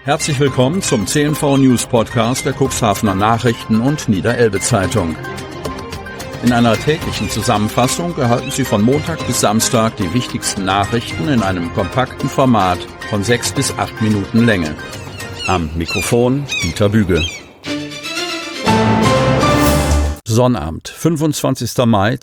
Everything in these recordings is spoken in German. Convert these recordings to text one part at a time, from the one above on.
Herzlich willkommen zum CNV News Podcast der Cuxhavener Nachrichten und Niederelbe Zeitung. In einer täglichen Zusammenfassung erhalten Sie von Montag bis Samstag die wichtigsten Nachrichten in einem kompakten Format von 6 bis 8 Minuten Länge. Am Mikrofon Dieter Büge. Sonnabend, 25. Mai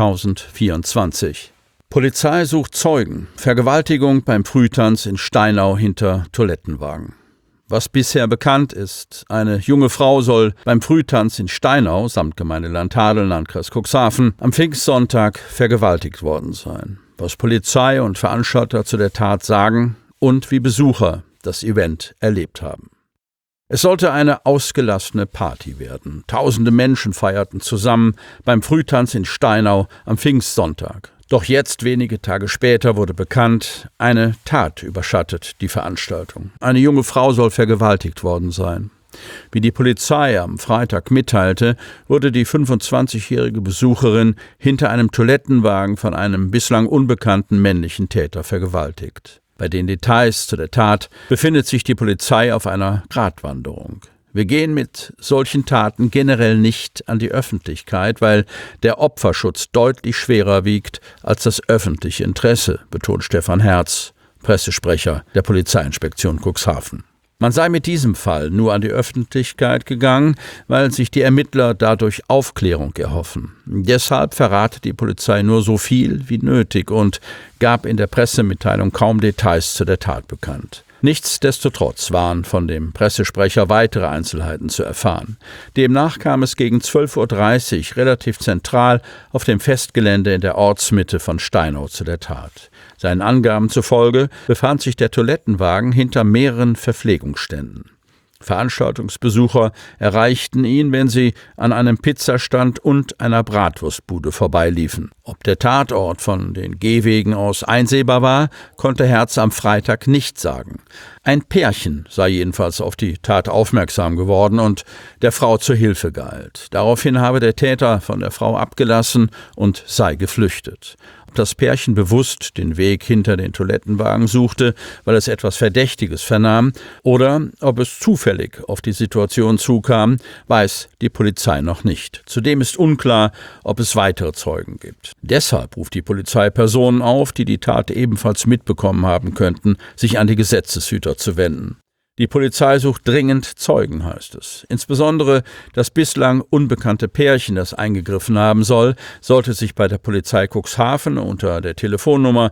2024. Polizei sucht Zeugen. Vergewaltigung beim Frühtanz in Steinau hinter Toilettenwagen. Was bisher bekannt ist, eine junge Frau soll beim Frühtanz in Steinau, Samtgemeinde Landhadeln, Landkreis Cuxhaven, am Pfingstsonntag vergewaltigt worden sein. Was Polizei und Veranstalter zu der Tat sagen und wie Besucher das Event erlebt haben. Es sollte eine ausgelassene Party werden. Tausende Menschen feierten zusammen beim Frühtanz in Steinau am Pfingstsonntag. Doch jetzt, wenige Tage später, wurde bekannt, eine Tat überschattet die Veranstaltung. Eine junge Frau soll vergewaltigt worden sein. Wie die Polizei am Freitag mitteilte, wurde die 25-jährige Besucherin hinter einem Toilettenwagen von einem bislang unbekannten männlichen Täter vergewaltigt. Bei den Details zu der Tat befindet sich die Polizei auf einer Gratwanderung. Wir gehen mit solchen Taten generell nicht an die Öffentlichkeit, weil der Opferschutz deutlich schwerer wiegt als das öffentliche Interesse, betont Stefan Herz, Pressesprecher der Polizeiinspektion Cuxhaven. Man sei mit diesem Fall nur an die Öffentlichkeit gegangen, weil sich die Ermittler dadurch Aufklärung erhoffen. Deshalb verrate die Polizei nur so viel wie nötig und gab in der Pressemitteilung kaum Details zu der Tat bekannt. Nichtsdestotrotz waren von dem Pressesprecher weitere Einzelheiten zu erfahren. Demnach kam es gegen 12:30 Uhr relativ zentral auf dem Festgelände in der Ortsmitte von Steinau zu der Tat. Seinen Angaben zufolge befand sich der Toilettenwagen hinter mehreren Verpflegungsständen. Veranstaltungsbesucher erreichten ihn, wenn sie an einem Pizzastand und einer Bratwurstbude vorbeiliefen. Ob der Tatort von den Gehwegen aus einsehbar war, konnte Herz am Freitag nicht sagen. Ein Pärchen sei jedenfalls auf die Tat aufmerksam geworden und der Frau zur Hilfe geeilt. Daraufhin habe der Täter von der Frau abgelassen und sei geflüchtet. Ob das Pärchen bewusst den Weg hinter den Toilettenwagen suchte, weil es etwas Verdächtiges vernahm, oder ob es zufällig auf die Situation zukam, weiß die Polizei noch nicht. Zudem ist unklar, ob es weitere Zeugen gibt. Deshalb ruft die Polizei Personen auf, die die Tat ebenfalls mitbekommen haben könnten, sich an die Gesetzeshüter zu wenden. Die Polizei sucht dringend Zeugen, heißt es. Insbesondere das bislang unbekannte Pärchen, das eingegriffen haben soll, sollte sich bei der Polizei Cuxhaven unter der Telefonnummer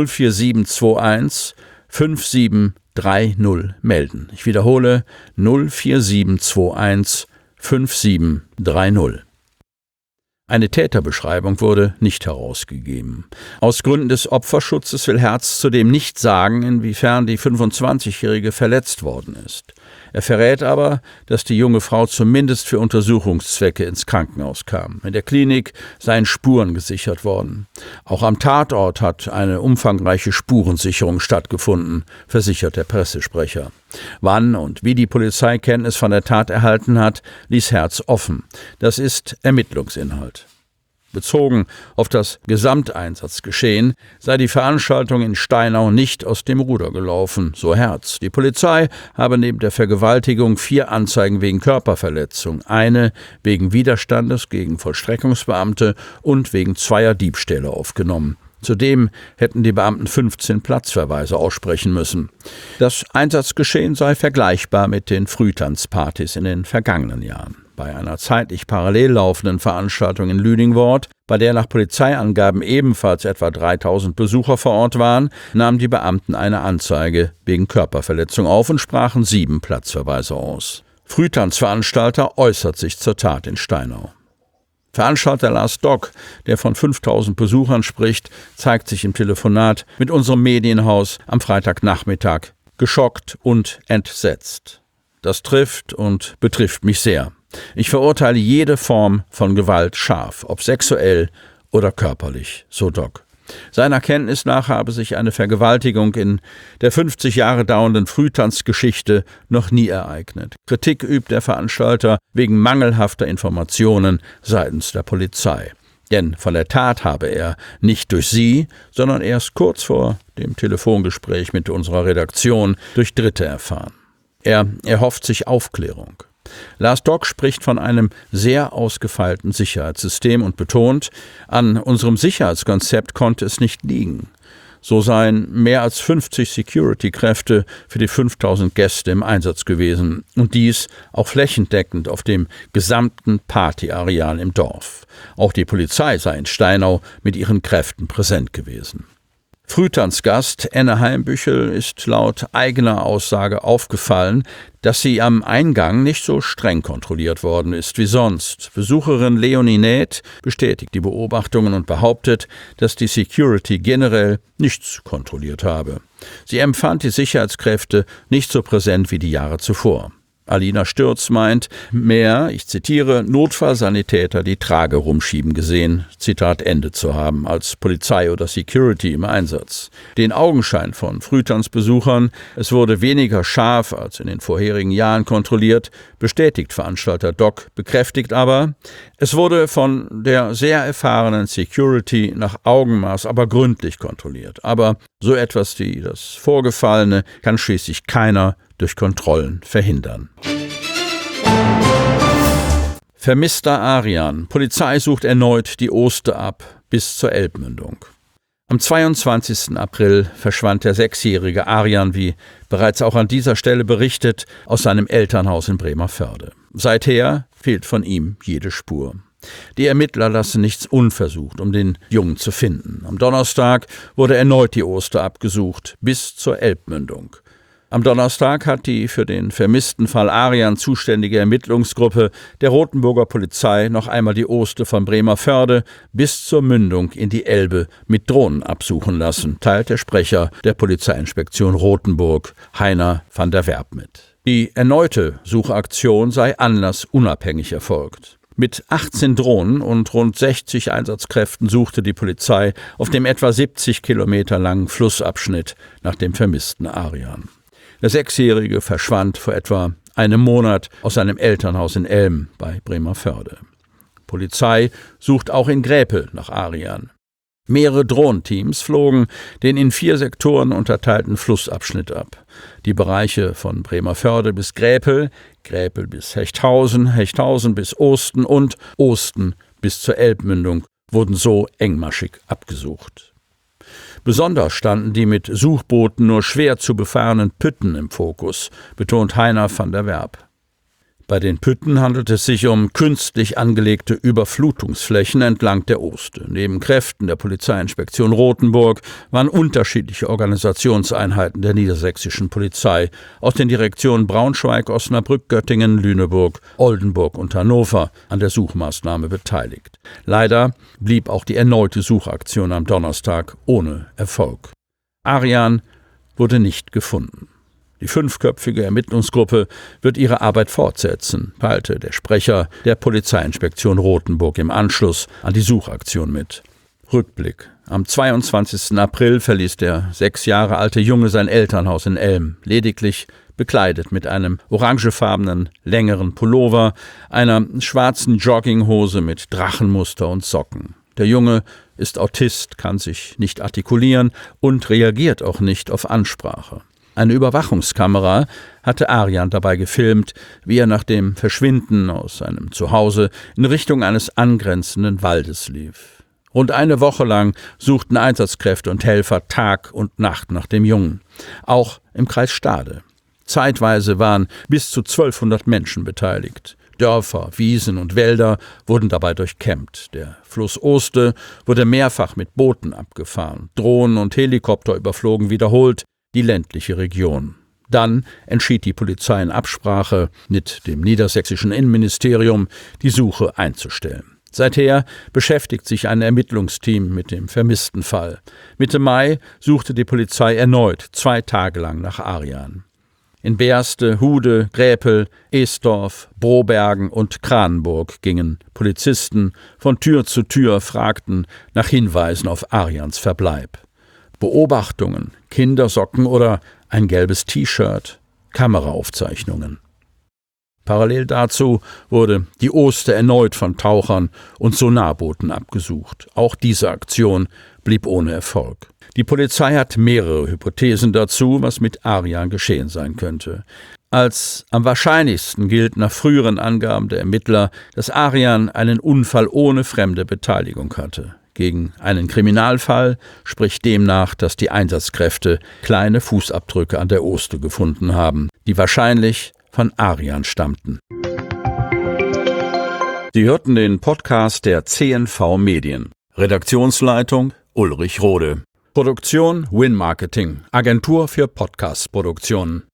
04721 5730 melden. Ich wiederhole 04721 5730. Eine Täterbeschreibung wurde nicht herausgegeben. Aus Gründen des Opferschutzes will Herz zudem nicht sagen, inwiefern die 25-Jährige verletzt worden ist. Er verrät aber, dass die junge Frau zumindest für Untersuchungszwecke ins Krankenhaus kam. In der Klinik seien Spuren gesichert worden. Auch am Tatort hat eine umfangreiche Spurensicherung stattgefunden, versichert der Pressesprecher. Wann und wie die Polizei Kenntnis von der Tat erhalten hat, ließ Herz offen. Das ist Ermittlungsinhalt. Bezogen auf das Gesamteinsatzgeschehen sei die Veranstaltung in Steinau nicht aus dem Ruder gelaufen, so Herz. Die Polizei habe neben der Vergewaltigung 4 Anzeigen wegen Körperverletzung, eine wegen Widerstandes gegen Vollstreckungsbeamte und wegen 2 Diebstähle aufgenommen. Zudem hätten die Beamten 15 Platzverweise aussprechen müssen. Das Einsatzgeschehen sei vergleichbar mit den Frühtanzpartys in den vergangenen Jahren. Bei einer zeitlich parallel laufenden Veranstaltung in Lüdingwort, bei der nach Polizeiangaben ebenfalls etwa 3000 Besucher vor Ort waren, nahmen die Beamten eine Anzeige wegen Körperverletzung auf und sprachen 7 Platzverweise aus. Frühtanzveranstalter äußert sich zur Tat in Steinau. Veranstalter Lars Dock, der von 5000 Besuchern spricht, zeigt sich im Telefonat mit unserem Medienhaus am Freitagnachmittag geschockt und entsetzt. Das trifft und betrifft mich sehr. Ich verurteile jede Form von Gewalt scharf, ob sexuell oder körperlich, so Dock. Seiner Kenntnis nach habe sich eine Vergewaltigung in der 50 Jahre dauernden Frühtanzgeschichte noch nie ereignet. Kritik übt der Veranstalter wegen mangelhafter Informationen seitens der Polizei. Denn von der Tat habe er nicht durch sie, sondern erst kurz vor dem Telefongespräch mit unserer Redaktion durch Dritte erfahren. Er erhofft sich Aufklärung. Lars Dock spricht von einem sehr ausgefeilten Sicherheitssystem und betont, an unserem Sicherheitskonzept konnte es nicht liegen. So seien mehr als 50 Security-Kräfte für die 5000 Gäste im Einsatz gewesen und dies auch flächendeckend auf dem gesamten Partyareal im Dorf. Auch die Polizei sei in Steinau mit ihren Kräften präsent gewesen. Frühtanzgast Enne Heimbüchel ist laut eigener Aussage aufgefallen, dass sie am Eingang nicht so streng kontrolliert worden ist wie sonst. Besucherin Leonie Näth bestätigt die Beobachtungen und behauptet, dass die Security generell nichts kontrolliert habe. Sie empfand die Sicherheitskräfte nicht so präsent wie die Jahre zuvor. Alina Stürz meint, mehr, ich zitiere, Notfallsanitäter die Trage rumschieben gesehen, Zitat Ende zu haben, als Polizei oder Security im Einsatz. Den Augenschein von Frühtanzbesuchern, es wurde weniger scharf als in den vorherigen Jahren kontrolliert, bestätigt Veranstalter Dock, bekräftigt aber, es wurde von der sehr erfahrenen Security nach Augenmaß aber gründlich kontrolliert. Aber so etwas wie das Vorgefallene kann schließlich keiner durch Kontrollen verhindern. Vermisster Arian. Polizei sucht erneut die Oste ab bis zur Elbmündung. Am 22. April verschwand der 6-jährige Arian, wie bereits auch an dieser Stelle berichtet, aus seinem Elternhaus in Bremervörde. Seither fehlt von ihm jede Spur. Die Ermittler lassen nichts unversucht, um den Jungen zu finden. Am Donnerstag wurde erneut die Oste abgesucht, bis zur Elbmündung. Am Donnerstag hat die für den vermissten Fall Arian zuständige Ermittlungsgruppe der Rothenburger Polizei noch einmal die Oste von Bremervörde bis zur Mündung in die Elbe mit Drohnen absuchen lassen, teilt der Sprecher der Polizeiinspektion Rothenburg, Heiner van der Werb, mit. Die erneute Suchaktion sei anlassunabhängig erfolgt. Mit 18 Drohnen und rund 60 Einsatzkräften suchte die Polizei auf dem etwa 70 Kilometer langen Flussabschnitt nach dem vermissten Arian. Der 6-Jährige verschwand vor etwa einem Monat aus seinem Elternhaus in Elm bei Bremervörde. Polizei sucht auch in Gräpel nach Arian. Mehrere Drohnenteams flogen den in 4 Sektoren unterteilten Flussabschnitt ab. Die Bereiche von Bremervörde bis Gräpel, Gräpel bis Hechthausen, Hechthausen bis Osten und Osten bis zur Elbmündung wurden so engmaschig abgesucht. Besonders standen die mit Suchbooten nur schwer zu befahrenen Pütten im Fokus, betont Heiner van der Werb. Bei den Pütten handelt es sich um künstlich angelegte Überflutungsflächen entlang der Oste. Neben Kräften der Polizeiinspektion Rothenburg waren unterschiedliche Organisationseinheiten der niedersächsischen Polizei aus den Direktionen Braunschweig, Osnabrück, Göttingen, Lüneburg, Oldenburg und Hannover an der Suchmaßnahme beteiligt. Leider blieb auch die erneute Suchaktion am Donnerstag ohne Erfolg. Arian wurde nicht gefunden. Die 5-köpfige Ermittlungsgruppe wird ihre Arbeit fortsetzen, teilte der Sprecher der Polizeiinspektion Rothenburg im Anschluss an die Suchaktion mit. Rückblick. Am 22. April verließ der 6 Jahre alte Junge sein Elternhaus in Elm, lediglich bekleidet mit einem orangefarbenen, längeren Pullover, einer schwarzen Jogginghose mit Drachenmuster und Socken. Der Junge ist Autist, kann sich nicht artikulieren und reagiert auch nicht auf Ansprache. Eine Überwachungskamera hatte Arian dabei gefilmt, wie er nach dem Verschwinden aus seinem Zuhause in Richtung eines angrenzenden Waldes lief. Rund eine Woche lang suchten Einsatzkräfte und Helfer Tag und Nacht nach dem Jungen, auch im Kreis Stade. Zeitweise waren bis zu 1200 Menschen beteiligt. Dörfer, Wiesen und Wälder wurden dabei durchkämmt. Der Fluss Oste wurde mehrfach mit Booten abgefahren. Drohnen und Helikopter überflogen wiederholt die ländliche Region. Dann entschied die Polizei in Absprache mit dem niedersächsischen Innenministerium, die Suche einzustellen. Seither beschäftigt sich ein Ermittlungsteam mit dem vermissten Fall. Mitte Mai suchte die Polizei erneut 2 Tage lang nach Arian. In Beerste, Hude, Gräpel, Esdorf, Brobergen und Kranenburg gingen Polizisten von Tür zu Tür, fragten nach Hinweisen auf Arians Verbleib. Beobachtungen, Kindersocken oder ein gelbes T-Shirt, Kameraaufzeichnungen. Parallel dazu wurde die Oste erneut von Tauchern und Sonarbooten abgesucht. Auch diese Aktion blieb ohne Erfolg. Die Polizei hat mehrere Hypothesen dazu, was mit Arjan geschehen sein könnte. Als am wahrscheinlichsten gilt nach früheren Angaben der Ermittler, dass Arjan einen Unfall ohne fremde Beteiligung hatte. Gegen einen Kriminalfall spricht demnach, dass die Einsatzkräfte kleine Fußabdrücke an der Oste gefunden haben, die wahrscheinlich von Arjan stammten. Sie hörten den Podcast der CNV Medien. Redaktionsleitung Ulrich Rode. Produktion Win Marketing, Agentur für Podcast-Produktionen.